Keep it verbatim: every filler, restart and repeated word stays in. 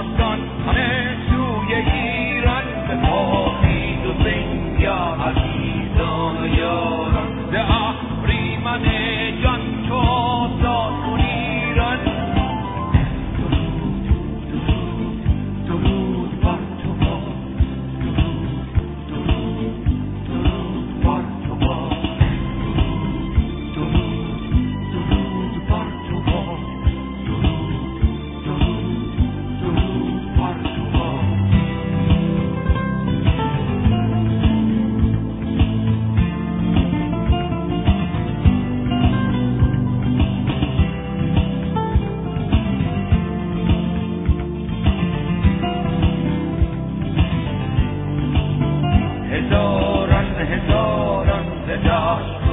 باستان همه سوی ایران به پاکید و بنگر عزیزان و یاران ز اهریمن جان چو آزاد کن ایران. درود درود بر تو باد، درود درود درود بر تو باد، درود درود بر تو باد، درود درود درود بر تو باد. هزاران هزاران ز جشن